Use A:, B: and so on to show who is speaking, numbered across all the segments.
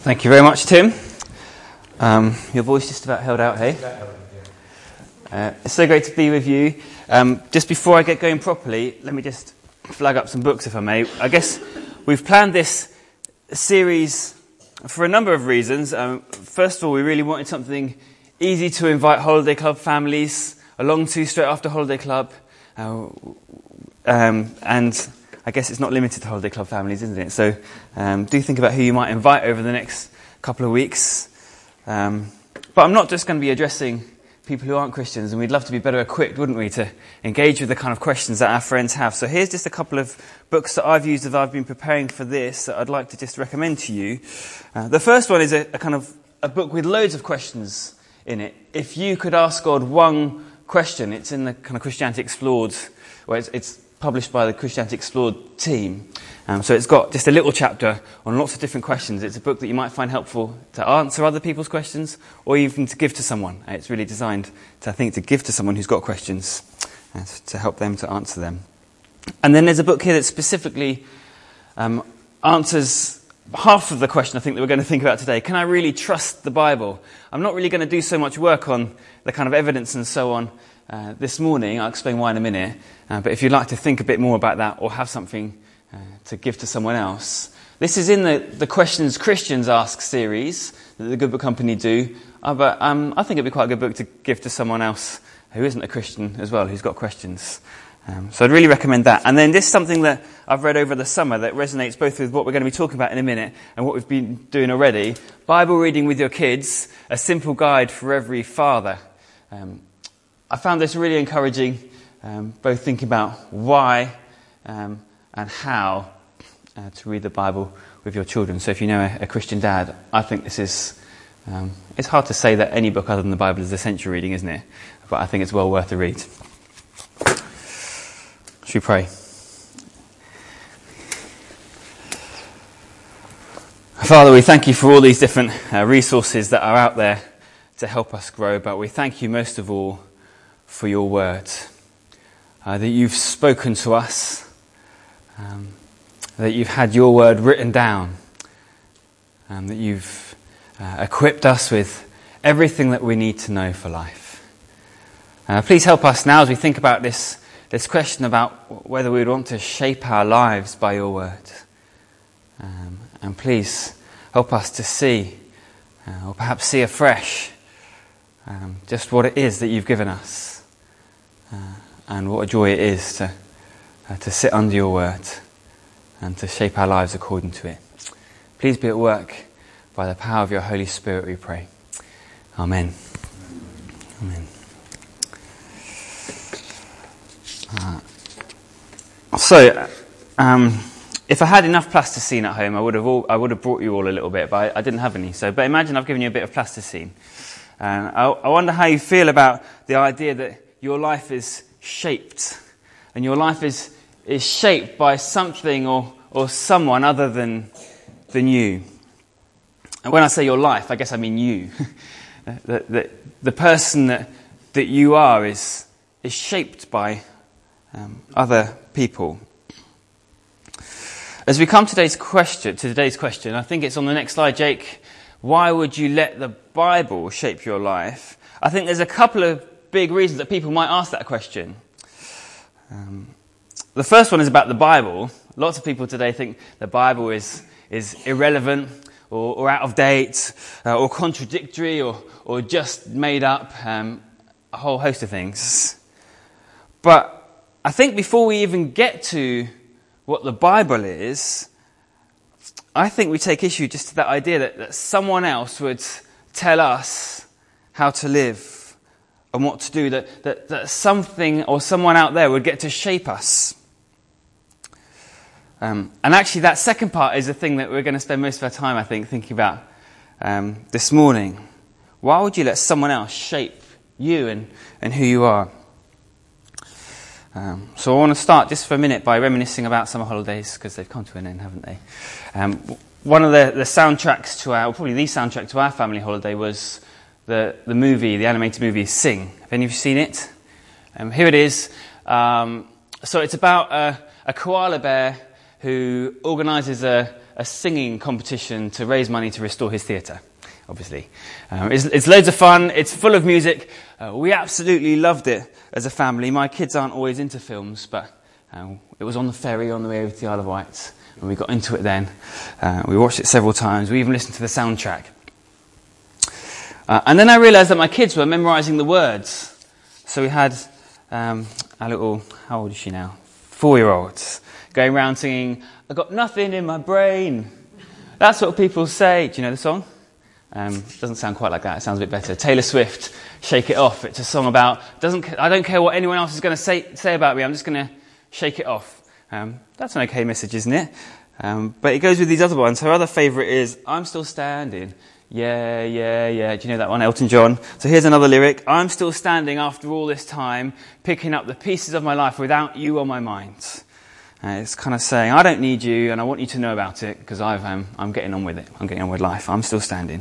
A: Thank you very much, Tim. Your voice just about held out, hey? It's so great to be with you. Just before I get going properly, let me just flag up some books, if I may. I guess we've planned this series for a number of reasons. First of all, we really wanted something easy to invite Holiday Club families along to straight after Holiday Club. And I guess it's not limited to Holiday Club families, isn't it? So do think about who you might invite over the next couple of weeks. But I'm not just going to be addressing people who aren't Christians, and we'd love to be better equipped, wouldn't we, to engage with the kind of questions that our friends have. So here's just a couple of books that I've used as I've been preparing for this that I'd like to just recommend to you. The first one is a kind of a book with loads of questions in it. If you could ask God one question, it's in the kind of Christianity Explored, where it's published by the Christianity Explored team. So it's got just a little chapter on lots of different questions. It's a book that you might find helpful to answer other people's questions or even to give to someone. It's really designed to give to someone who's got questions to help them to answer them. And then there's a book here that specifically answers half of the question I think that we're going to think about today. Can I really trust the Bible? I'm not really going to do so much work on the kind of evidence and so on this morning. I'll explain why in a minute. But if you'd like to think a bit more about that or have something to give to someone else, this is in the Questions Christians Ask series that the Good Book Company do. But I think it'd be quite a good book to give to someone else who isn't a Christian as well, who's got questions. So I'd really recommend that. And then this is something that I've read over the summer that resonates both with what we're going to be talking about in a minute and what we've been doing already. Bible Reading with Your Kids, a simple guide for every father. I found this really encouraging, both thinking about why and how to read the Bible with your children. So if you know a Christian dad, I think this is, it's hard to say that any book other than the Bible is essential reading, isn't it? But I think it's well worth a read. Should we pray? Father, we thank you for all these different resources that are out there to help us grow, but we thank you most of all for your word, that you've spoken to us, that you've had your word written down, that you've equipped us with everything that we need to know for life. Please help us now as we think about this question about whether we would want to shape our lives by your word. And please help us to see, or perhaps see afresh, just what it is that you've given us. And what a joy it is to sit under your word and to shape our lives according to it. Please be at work by the power of your Holy Spirit, we pray. Amen. Amen. If I had enough plasticine at home, I would have brought you all a little bit, but I didn't have any. But imagine I've given you a bit of plasticine. I wonder how you feel about the idea that your life is shaped, and your life is shaped by something or someone other than you. And when I say your life, I guess I mean you. the person that you are is shaped by other people. As we come to today's question, I think it's on the next slide, Jake. Why would you let the Bible shape your life? I think there's a couple of big reasons that people might ask that question. The first one is about the Bible. Lots of people today think the Bible is irrelevant or out of date or contradictory or just made up, a whole host of things. But I think before we even get to what the Bible is, I think we take issue just to that idea that someone else would tell us how to live and what to do, that something or someone out there would get to shape us. And actually that second part is the thing that we're going to spend most of our time, I think, thinking about this morning. Why would you let someone else shape you and who you are? So I want to start just for a minute by reminiscing about summer holidays, because they've come to an end, haven't they? One of the soundtracks to probably the soundtrack to our family holiday was the animated movie Sing. Have any of you seen it? Here it is. So it's about a koala bear who organises a a singing competition to raise money to restore his theatre, obviously. It's loads of fun. It's full of music. We absolutely loved it as a family. My kids aren't always into films, but it was on the ferry on the way over to the Isle of Wight, and we got into it then. We watched it several times. We even listened to the soundtrack. And then I realised that my kids were memorising the words. So we had a little, how old is she now? 4-year-old, going around singing, "I got nothing in my brain." That's what people say. Do you know the song? Doesn't sound quite like that. It sounds a bit better. Taylor Swift, "Shake It Off." It's a song about, I don't care what anyone else is going to say about me, I'm just going to shake it off. That's an okay message, isn't it? But it goes with these other ones. Her other favourite is, "I'm still standing. Yeah, yeah, yeah." Do you know that one, Elton John? So here's another lyric. "I'm still standing after all this time, picking up the pieces of my life without you on my mind." It's kind of saying, I don't need you, and I want you to know about it, because I'm getting on with it. I'm getting on with life. I'm still standing.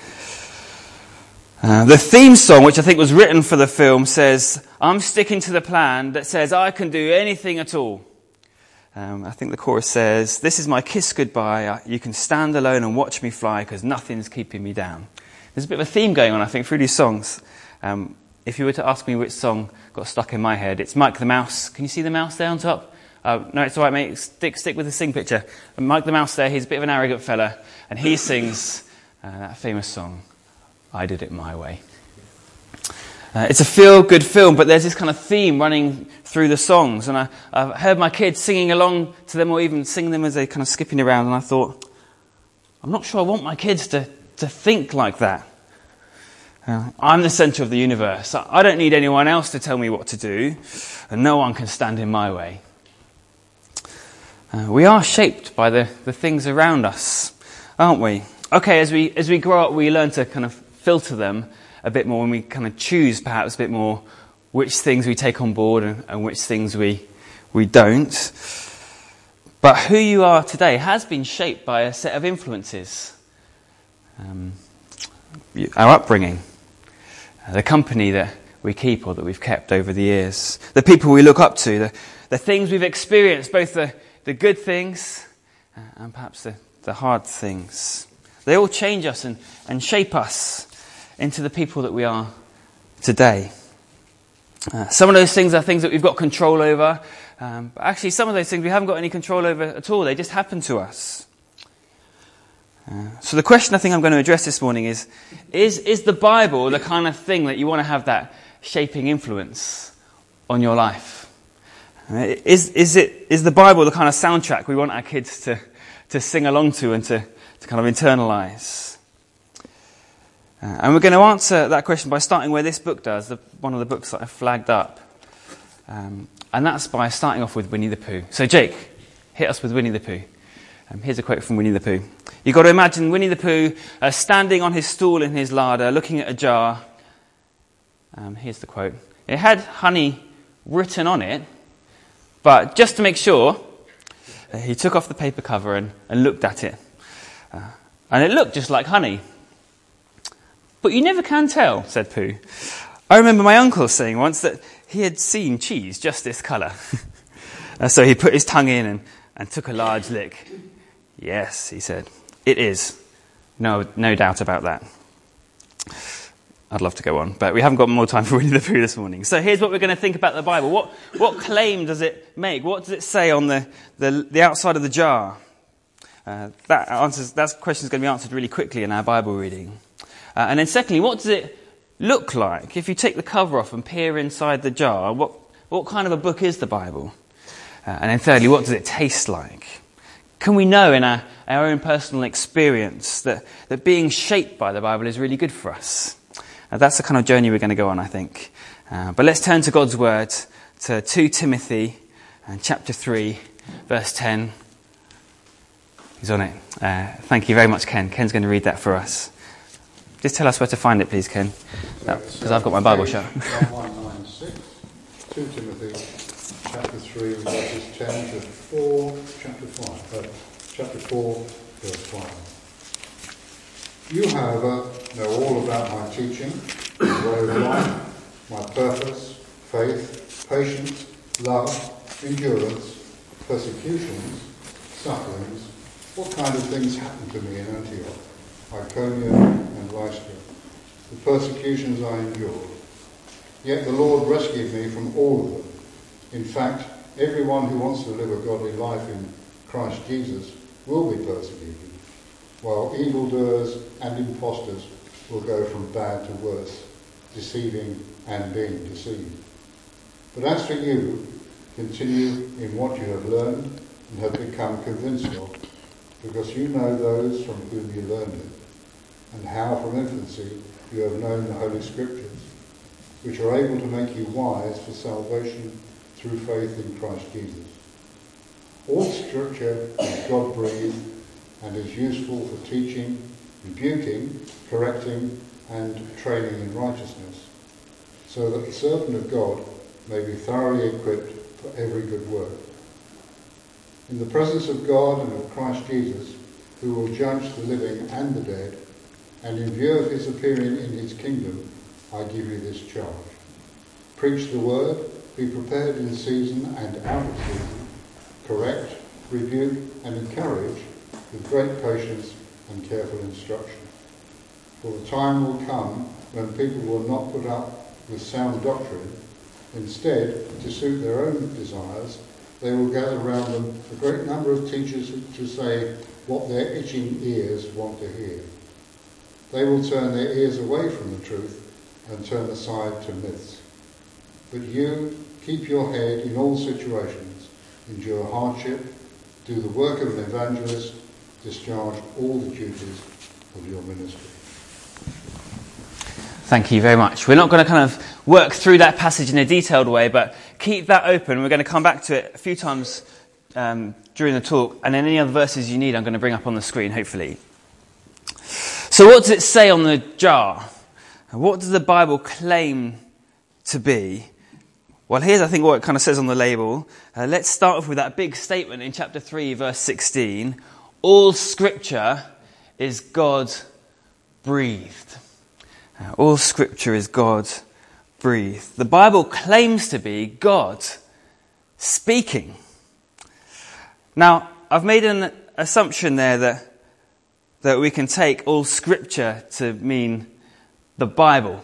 A: The theme song, which I think was written for the film, says, "I'm sticking to the plan that says I can do anything at all." I think the chorus says, "This is my kiss goodbye. You can stand alone and watch me fly, because nothing's keeping me down." There's a bit of a theme going on, I think, through these songs. If you were to ask me which song got stuck in my head, it's Mike the Mouse. Can you see the mouse there on top? No, it's all right, mate. Stick with the sing picture. And Mike the Mouse there, he's a bit of an arrogant fella, and he sings that famous song, "I Did It My Way." It's a feel-good film, but there's this kind of theme running through the songs. And I've heard my kids singing along to them, or even singing them as they're kind of skipping around. And I thought, I'm not sure I want my kids to think like that. I'm the centre of the universe. I don't need anyone else to tell me what to do. And no one can stand in my way. We are shaped by the things around us, aren't we? Okay, as we grow up, we learn to kind of filter them a bit more, and we kind of choose perhaps a bit more which things we take on board and which things we don't. But who you are today has been shaped by a set of influences. Our upbringing, the company that we keep or that we've kept over the years, the people we look up to, the things we've experienced, both the good things and perhaps the hard things. They all change us and shape us into the people that we are today. Some of those things are things that we've got control over, but actually some of those things we haven't got any control over at all. They just happen to us. So the question I think I'm going to address this morning is the Bible the kind of thing that you want to have that shaping influence on your life? Is the Bible the kind of soundtrack we want our kids to sing along to and to kind of internalise? And we're going to answer that question by starting where this book does, one of the books that I've flagged up. And that's by starting off with Winnie the Pooh. So Jake, hit us with Winnie the Pooh. Here's a quote from Winnie the Pooh. You've got to imagine Winnie the Pooh standing on his stool in his larder, looking at a jar. Here's the quote. It had honey written on it, but just to make sure, he took off the paper cover and looked at it. And it looked just like honey. "But you never can tell," said Pooh. "I remember my uncle saying once that he had seen cheese just this colour." So he put his tongue in and took a large lick. "Yes," he said, "it is. No doubt about that." I'd love to go on, but we haven't got more time for Winnie the Pooh this morning. So here's what we're going to think about the Bible. What claim does it make? What does it say on the outside of the jar? That question is going to be answered really quickly in our Bible reading. And then secondly, what does it look like? If you take the cover off and peer inside the jar, what kind of a book is the Bible? And then thirdly, what does it taste like? Can we know in our own personal experience that being shaped by the Bible is really good for us? That's the kind of journey we're going to go on, I think. But let's turn to God's Word, to 2 Timothy and chapter 3, verse 10. He's on it. Thank you very much, Ken. Ken's going to read that for us. Just tell us where to find it, please, Ken, because I've got my Bible shut.
B: 196, 2 Timothy, chapter 3, verses 10 to 4, chapter 4, verse 5. You, however, know all about my teaching, my way of life, my purpose, faith, patience, love, endurance, persecutions, sufferings, what kind of things happened to me in Antioch, Iconium and Lystra, the persecutions I endured. Yet the Lord rescued me from all of them. In fact, everyone who wants to live a godly life in Christ Jesus will be persecuted, while evildoers and impostors will go from bad to worse, deceiving and being deceived. But as for you, continue in what you have learned and have become convinced of, because you know those from whom you learned it, and how from infancy you have known the Holy Scriptures, which are able to make you wise for salvation through faith in Christ Jesus. All Scripture is God-breathed and is useful for teaching, rebuking, correcting, and training in righteousness, so that the servant of God may be thoroughly equipped for every good work. In the presence of God and of Christ Jesus, who will judge the living and the dead, and in view of his appearing in his kingdom, I give you this charge. Preach the word, be prepared in season and out of season, correct, rebuke, and encourage with great patience and careful instruction. For the time will come when people will not put up with sound doctrine. Instead, to suit their own desires, they will gather round them a great number of teachers to say what their itching ears want to hear. They will turn their ears away from the truth and turn aside to myths. But you, keep your head in all situations, endure hardship, do the work of an evangelist, discharge all the duties of your ministry.
A: Thank you very much. We're not going to kind of work through that passage in a detailed way, but keep that open. We're going to come back to it a few times during the talk, and then any other verses you need I'm going to bring up on the screen, hopefully. So what does it say on the jar? What does the Bible claim to be? Well, here's, I think, what it kind of says on the label. Let's start off with that big statement in chapter 3, verse 16. All Scripture is God-breathed. All Scripture is God-breathed. The Bible claims to be God speaking. Now, I've made an assumption there that we can take all Scripture to mean the Bible,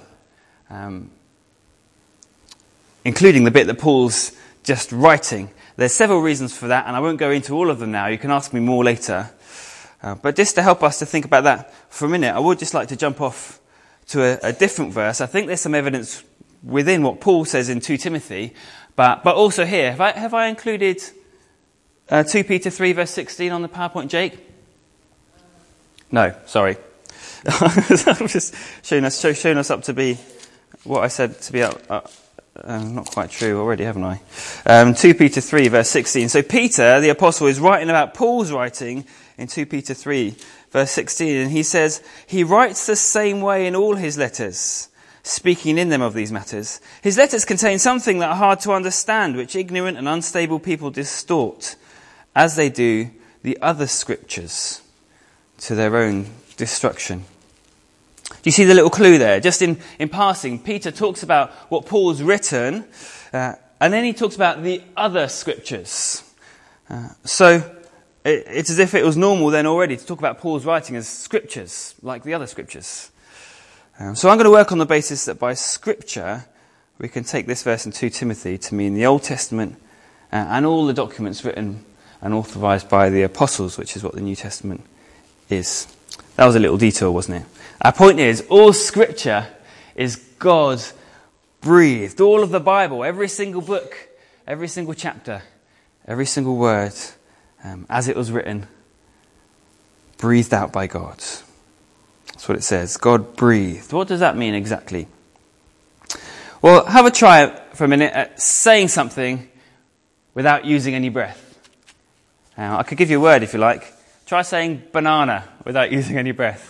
A: including the bit that Paul's just writing. There's several reasons for that, and I won't go into all of them now. You can ask me more later. But just to help us to think about that for a minute, I would just like to jump off to a different verse. I think there's some evidence within what Paul says in 2 Timothy, but also here. Have I included 2 Peter 3 verse 16 on the PowerPoint, Jake? No, sorry. I'm just showing us up to be what I said to be not quite true already, haven't I? 2 Peter 3 verse 16. So Peter, the apostle, is writing about Paul's writing in 2 Peter 3 verse 16. And he says, he writes the same way in all his letters, speaking in them of these matters. His letters contain something that are hard to understand, which ignorant and unstable people distort, as they do the other scriptures, to their own destruction. Do you see the little clue there? Just in passing, Peter talks about what Paul's written, and then he talks about the other scriptures. So it's as if it was normal then already to talk about Paul's writing as scriptures, like the other scriptures. So I'm going to work on the basis that by scripture, we can take this verse in 2 Timothy to mean the Old Testament and all the documents written and authorized by the apostles, which is what the New Testament is. That was a little detour, wasn't it? Our point is, all Scripture is God-breathed. All of the Bible, every single book, every single chapter, every single word, as it was written, breathed out by God. That's what it says, God-breathed. What does that mean exactly? Well, have a try for a minute at saying something without using any breath. Now, I could give you a word if you like. Try saying banana without using any breath.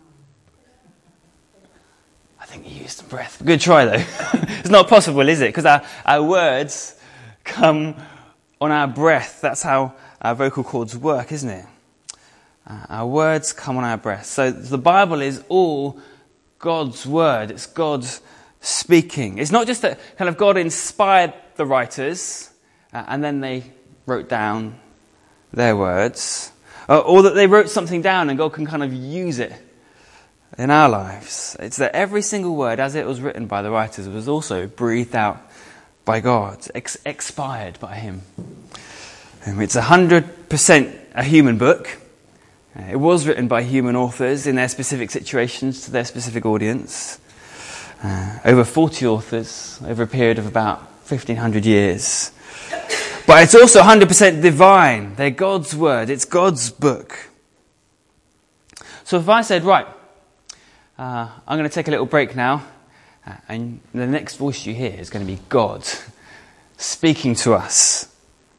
A: I think you used some breath. Good try, though. It's not possible, is it? Because our words come on our breath. That's how our vocal cords work, isn't it? Our words come on our breath. So the Bible is all God's word. It's God's speaking. It's not just that kind of God inspired the writers and then they wrote down their words. Or that they wrote something down and God can kind of use it in our lives. It's that every single word, as it was written by the writers, was also breathed out by God, expired by him. It's 100% a human book. It was written by human authors in their specific situations to their specific audience. Over 40 authors over a period of about 1,500 years. But it's also 100% divine. They're God's word. It's God's book. So if I said, right, I'm going to take a little break now, and the next voice you hear is going to be God speaking to us,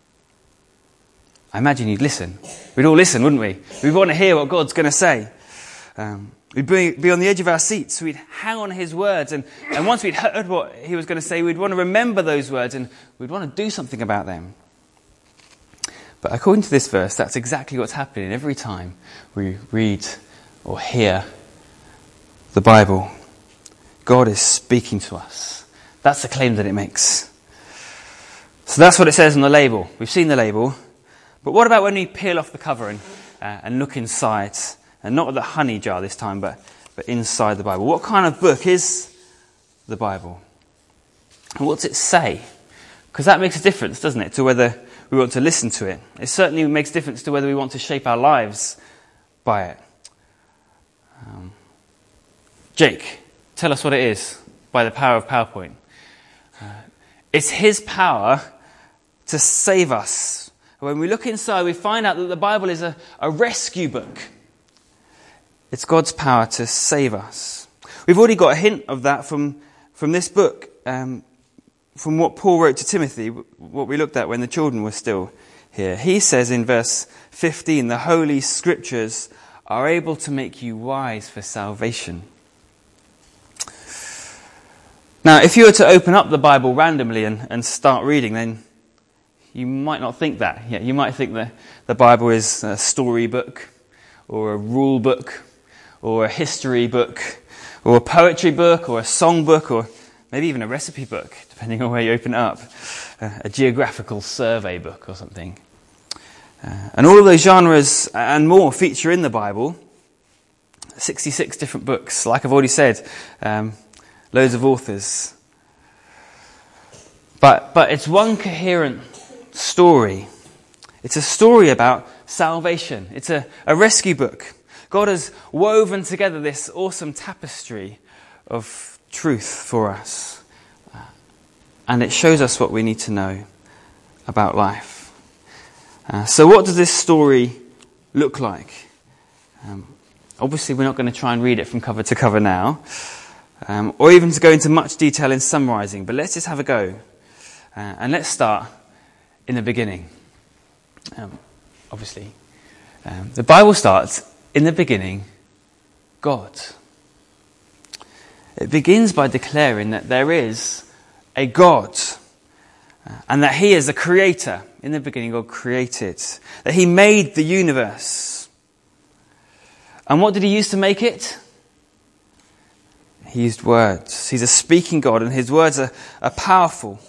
A: I imagine you'd listen. We'd all listen, wouldn't we? We'd want to hear what God's going to say. We'd be on the edge of our seats. We'd hang on his words. And once we'd heard what he was going to say, we'd want to remember those words and we'd want to do something about them. But according to this verse, that's exactly what's happening every time we read or hear the Bible. God is speaking to us. That's the claim that it makes. So that's what it says on the label. We've seen the label. But what about when we peel off the cover and look inside? And not at the honey jar this time, but inside the Bible. What kind of book is the Bible? And what's it say? Because that makes a difference, doesn't it, to whether we want to listen to it. It certainly makes a difference to whether we want to shape our lives by it. Jake, tell us what it is by the power of PowerPoint. It's his power to save us. When we look inside, we find out that the Bible is a rescue book. It's God's power to save us. We've already got a hint of that from this book, from what Paul wrote to Timothy, what we looked at when the children were still here. He says in verse 15, the Holy Scriptures are able to make you wise for salvation. Now, if you were to open up the Bible randomly and start reading, then you might not think that. Yeah, you might think that the Bible is a story book, or a rule book, or a history book, or a poetry book, or a song book, or maybe even a recipe book, depending on where you open it up, a geographical survey book or something. And all of those genres and more feature in the Bible. 66 different books, like I've already said, loads of authors. But it's one coherent story. It's a story about salvation. It's a rescue book. God has woven together this awesome tapestry of truth for us. And it shows us what we need to know about life. So what does this story look like? Obviously, we're not going to try and read it from cover to cover now, or even to go into much detail in summarising, but let's just have a go. And let's start in the beginning. Obviously, the Bible starts in the beginning, God. It begins by declaring that there is a God, and that he is a creator. In the beginning, God created. That he made the universe. And what did he use to make it? He used words. He's a speaking God, and his words are powerful.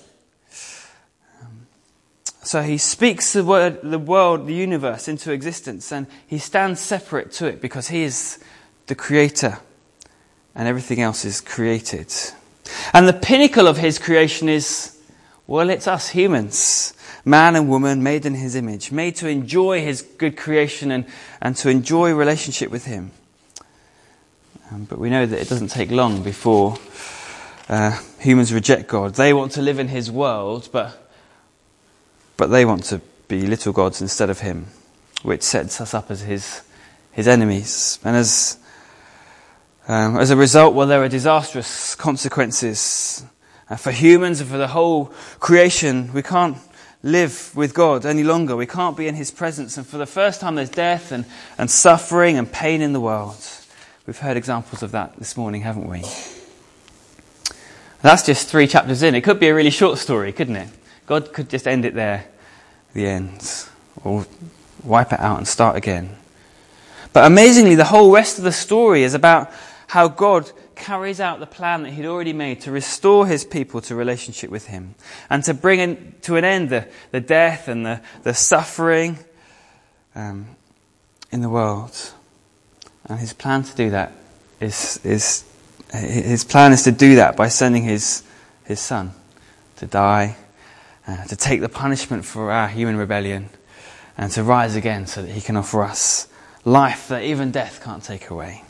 A: So he speaks the world, the universe into existence, and he stands separate to it because he is the creator and everything else is created. And the pinnacle of his creation is, well, it's us humans, man and woman made in his image, made to enjoy his good creation and to enjoy relationship with him. But we know that it doesn't take long before humans reject God. They want to live in his world, but they want to be little gods instead of him, which sets us up as his enemies. And as a result, well, there are disastrous consequences for humans and for the whole creation. We can't live with God any longer. We can't be in his presence. And for the first time, there's death and suffering and pain in the world. We've heard examples of that this morning, haven't we? That's just 3 chapters in. It could be a really short story, couldn't it? God could just end it there, the end, or wipe it out and start again. But amazingly, the whole rest of the story is about how God carries out the plan that he'd already made to restore his people to relationship with him and to bring to an end the death and the suffering. in the world. And his plan to do that is his plan is to do that by sending his son to die, to take the punishment for our human rebellion, and to rise again so that he can offer us life that even death can't take away.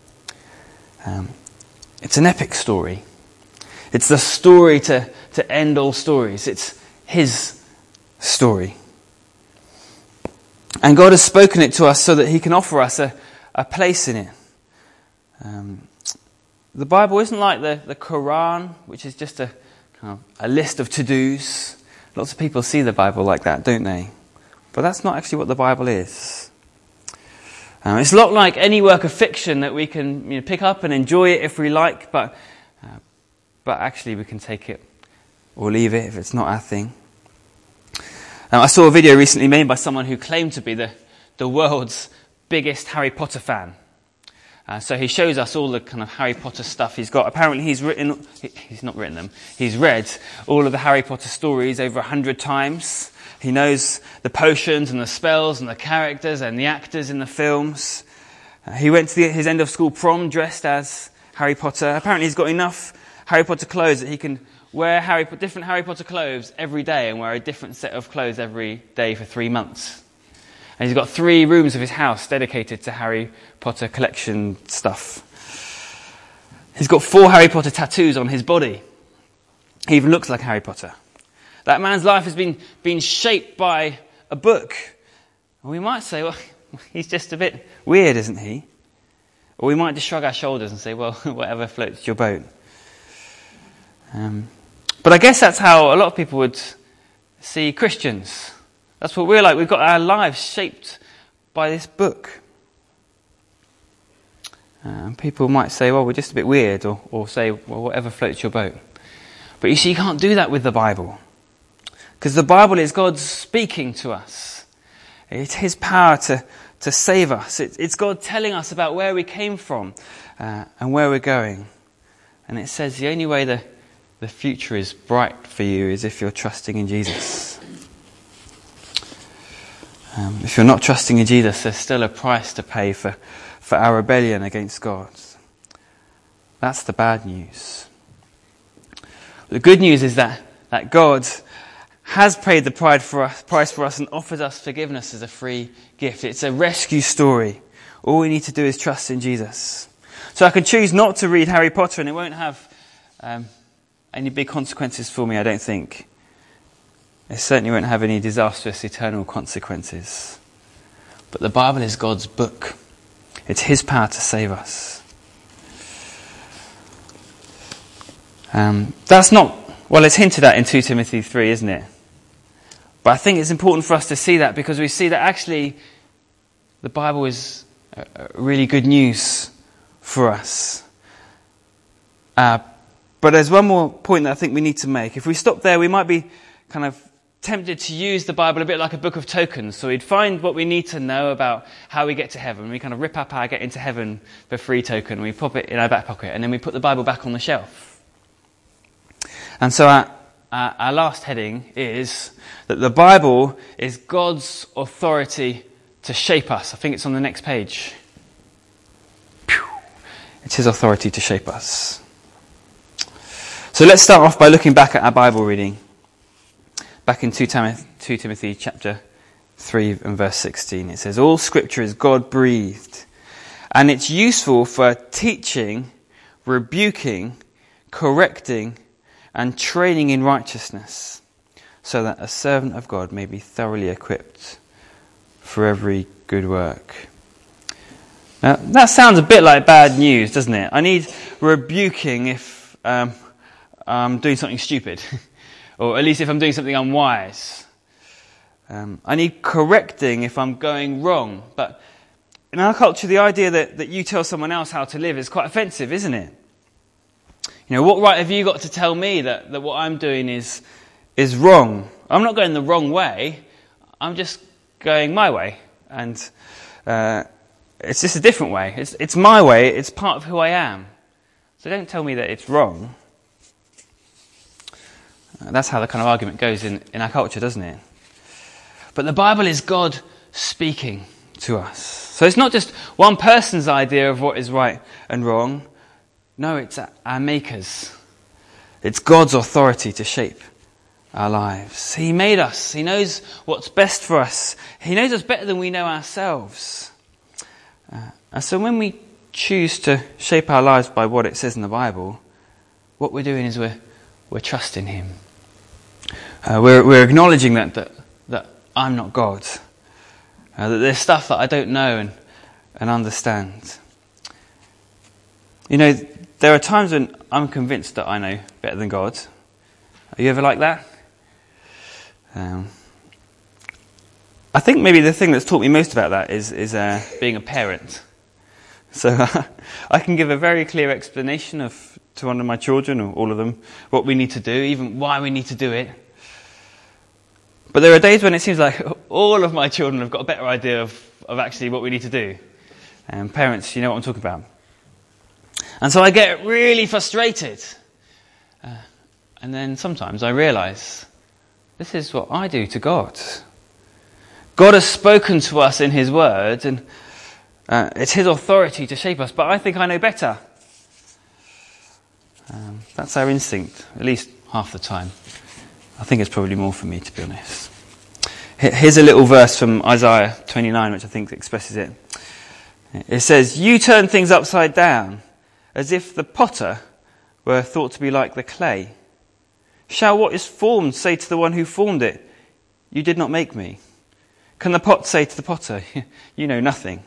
A: It's an epic story. It's the story to end all stories. It's his story. And God has spoken it to us so that he can offer us a place in it. The Bible isn't like the Quran, which is just a list of to-dos. Lots of people see the Bible like that, don't they? But that's not actually what the Bible is. It's not like any work of fiction that we can pick up and enjoy it if we like, but actually we can take it or leave it if it's not our thing. I saw a video recently made by someone who claimed to be the world's biggest Harry Potter fan. So he shows us all the kind of Harry Potter stuff he's got. Apparently he's not written them, he's read all of the Harry Potter stories over 100 times. He knows the potions and the spells and the characters and the actors in the films. He went to his end of school prom dressed as Harry Potter. Apparently he's got enough Harry Potter clothes that he can wear different Harry Potter clothes every day and wear a different set of clothes every day for 3 months. And he's got 3 rooms of his house dedicated to Harry Potter collection stuff. He's got 4 Harry Potter tattoos on his body. He even looks like Harry Potter. That man's life has been shaped by a book. And we might say, well, he's just a bit weird, isn't he? Or we might just shrug our shoulders and say, well, whatever floats your boat. But I guess that's how a lot of people would see Christians. That's what we're like. We've got our lives shaped by this book. People might say, well, we're just a bit weird, or say, well, whatever floats your boat. But you see, you can't do that with the Bible. Because the Bible is God speaking to us. It's his power to save us. It's God telling us about where we came from and where we're going. And it says the only way the future is bright for you is if you're trusting in Jesus. If you're not trusting in Jesus, there's still a price to pay for our rebellion against God. That's the bad news. The good news is that God has paid the price for us and offers us forgiveness as a free gift. It's a rescue story. All we need to do is trust in Jesus. So I can choose not to read Harry Potter and it won't have any big consequences for me, I don't think. It certainly won't have any disastrous eternal consequences. But the Bible is God's book. It's his power to save us. That's not, well, it's hinted at in 2 Timothy 3, isn't it? But I think it's important for us to see that because we see that actually the Bible is really good news for us. But there's one more point that I think we need to make. If we stop there, we might be kind of tempted to use the Bible a bit like a book of tokens. So we'd find what we need to know about how we get to heaven. We kind of rip up our get into heaven for free token. We pop it in our back pocket and then we put the Bible back on the shelf. And so our last heading is that the Bible is God's authority to shape us. I think it's on the next page. It's his authority to shape us. So let's start off by looking back at our Bible reading. Back in 2 Timothy chapter 3 and verse 16. It says, all scripture is God-breathed, and it's useful for teaching, rebuking, correcting, and training in righteousness, so that a servant of God may be thoroughly equipped for every good work. Now, that sounds a bit like bad news, doesn't it? I need rebuking if I'm doing something stupid, or at least if I'm doing something unwise. I need correcting if I'm going wrong. But in our culture, the idea that you tell someone else how to live is quite offensive, isn't it? You know, what right have you got to tell me that what I'm doing is wrong? I'm not going the wrong way. I'm just going my way. And it's just a different way. It's my way. It's part of who I am. So don't tell me that it's wrong. That's how the kind of argument goes in our culture, doesn't it? But the Bible is God speaking to us. So it's not just one person's idea of what is right and wrong. No, it's our Maker's. It's God's authority to shape our lives. He made us. He knows what's best for us. He knows us better than we know ourselves. And so when we choose to shape our lives by what it says in the Bible, what we're doing is we're trusting Him. We're acknowledging that I'm not God. That there's stuff that I don't know and understand. You know, there are times when I'm convinced that I know better than God. Are you ever like that? I think maybe the thing that's taught me most about that is being a parent. So I can give a very clear explanation to one of my children, or all of them, what we need to do, even why we need to do it. But there are days when it seems like all of my children have got a better idea of actually what we need to do. Parents, you know what I'm talking about. And so I get really frustrated. And then sometimes I realise this is what I do to God. God has spoken to us in His Word, and it's His authority to shape us, but I think I know better. That's our instinct, at least half the time. I think it's probably more for me, to be honest. Here's a little verse from Isaiah 29, which I think expresses it. It says, "You turn things upside down, as if the potter were thought to be like the clay. Shall what is formed say to the one who formed it, 'You did not make me'? Can the pot say to the potter, 'You know nothing'?"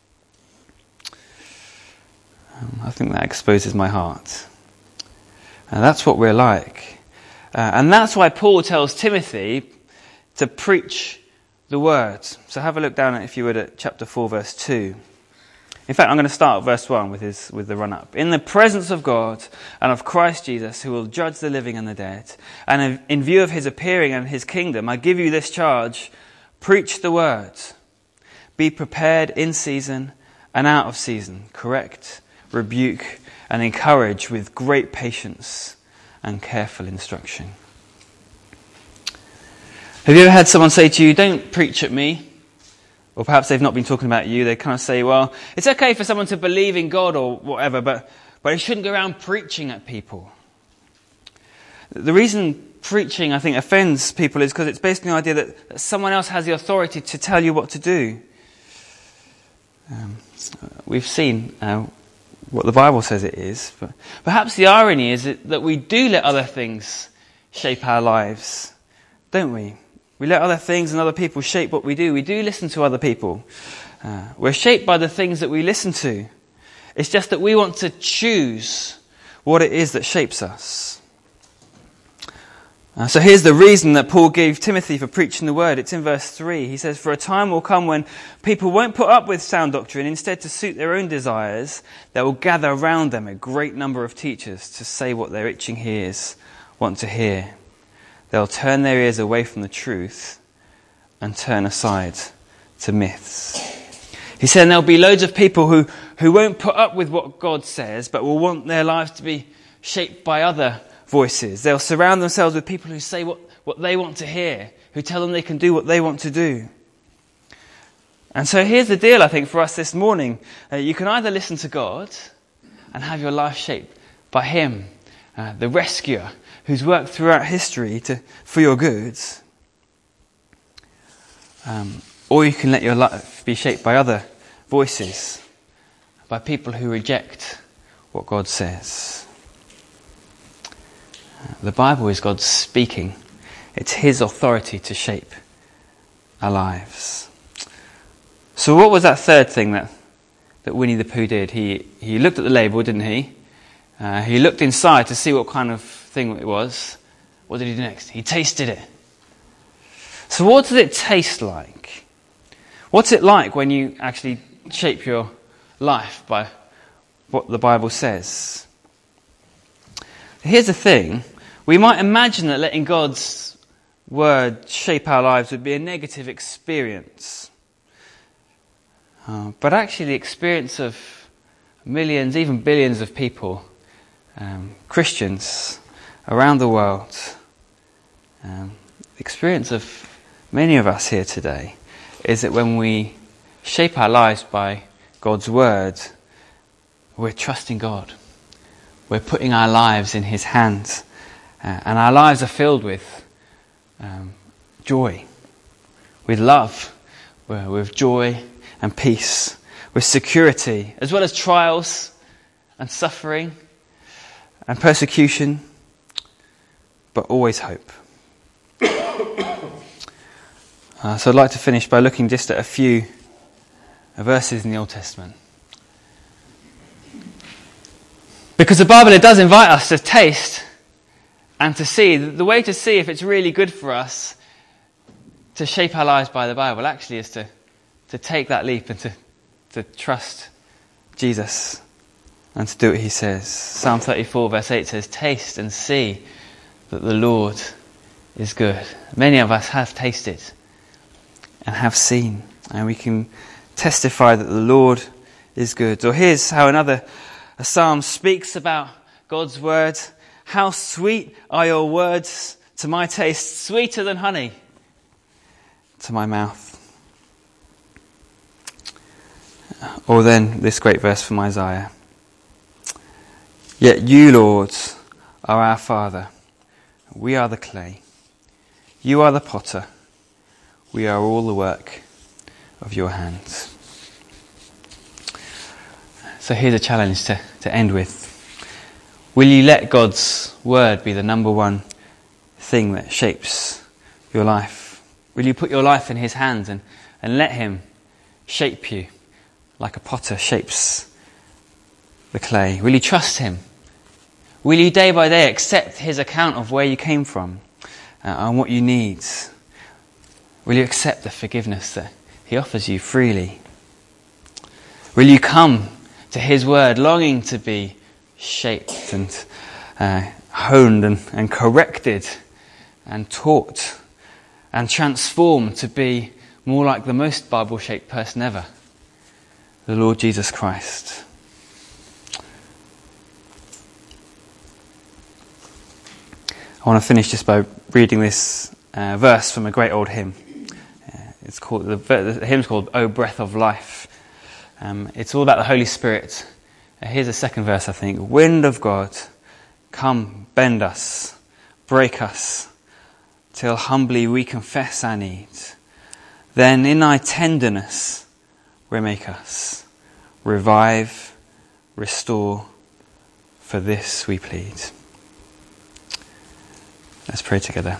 A: I think that exposes my heart. And that's what we're like. And that's why Paul tells Timothy to preach the word. So have a look down, if you would, at chapter 4, verse 2. In fact, I'm going to start at verse 1 with the run-up. "In the presence of God and of Christ Jesus, who will judge the living and the dead, and in view of His appearing and His kingdom, I give you this charge: preach the word. Be prepared in season and out of season. Correct, rebuke, and encourage with great patience and careful instruction." Have you ever had someone say to you, "Don't preach at me"? Or perhaps they've not been talking about you. They kind of say, well, it's okay for someone to believe in God or whatever, but it shouldn't go around preaching at people. The reason preaching, I think, offends people is because it's based on the idea that someone else has the authority to tell you what to do. We've seen what the Bible says it is, but perhaps the irony is that we do let other things shape our lives, don't we? We let other things and other people shape what we do. We do listen to other people. We're shaped by the things that we listen to. It's just that we want to choose what it is that shapes us. So here's the reason that Paul gave Timothy for preaching the word. It's in verse 3. He says, "For a time will come when people won't put up with sound doctrine. Instead, to suit their own desires, they will gather around them a great number of teachers to say what their itching ears want to hear. They'll turn their ears away from the truth and turn aside to myths." He said there'll be loads of people who won't put up with what God says, but will want their lives to be shaped by other voices. They'll surround themselves with people who say what they want to hear, who tell them they can do what they want to do. And so here's the deal, I think, for us this morning. You can either listen to God and have your life shaped by Him, the rescuer, who's worked throughout history for your good. Or you can let your life be shaped by other voices, by people who reject what God says. The Bible is God speaking. It's His authority to shape our lives. So what was that third thing that Winnie the Pooh did? He looked at the label, didn't he? He looked inside to see what kind of thing it was. What did he do next? He tasted it. So what does it taste like? What's it like when you actually shape your life by what the Bible says? Here's the thing. We might imagine that letting God's word shape our lives would be a negative experience. But actually the experience of millions, even billions of people, Christians around the world, the experience of many of us here today, is that when we shape our lives by God's word, we're trusting God. We're putting our lives in his hands. And our lives are filled with joy, with love, with joy and peace, with security, as well as trials and suffering and persecution, but always hope. So I'd like to finish by looking just at a few verses in the Old Testament. Because the Bible, it does invite us to taste and to see. The way to see if it's really good for us to shape our lives by the Bible actually is to take that leap and to trust Jesus and to do what he says. Psalm 34 verse 8 says, "Taste and see that the Lord is good." Many of us have tasted and have seen, and we can testify that the Lord is good. Or here's how a psalm speaks about God's word. "How sweet are your words to my taste, sweeter than honey to my mouth." Or then this great verse from Isaiah. "Yet you, Lord, are our Father. We are the clay. You are the potter. We are all the work of your hands." So here's a challenge to end with. Will you let God's word be the number one thing that shapes your life? Will you put your life in his hands and let him shape you like a potter shapes the clay? Will you trust him? Will you day by day accept his account of where you came from and what you need? Will you accept the forgiveness that he offers you freely? Will you come to his word longing to be shaped and honed and corrected and taught and transformed to be more like the most Bible-shaped person ever, the Lord Jesus Christ? I want to finish just by reading this verse from a great old hymn. It's called the hymn's called "O Breath of Life." It's all about the Holy Spirit. Here's the second verse, I think. "Wind of God, come bend us, break us, till humbly we confess our need. Then in thy tenderness remake us, revive, restore, for this we plead." Let's pray together.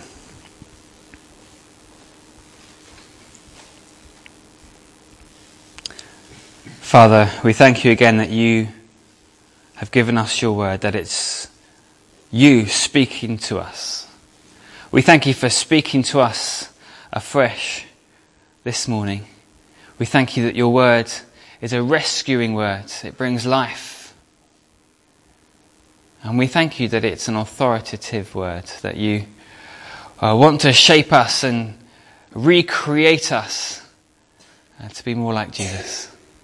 A: Father, we thank you again that you have given us your word, that it's you speaking to us. We thank you for speaking to us afresh this morning. We thank you that your word is a rescuing word. It brings life. And we thank you that it's an authoritative word, that you want to shape us and recreate us to be more like Jesus.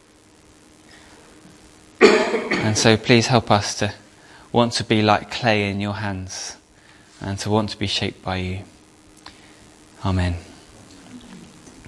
A: And so please help us to want to be like clay in your hands and to want to be shaped by you. Amen.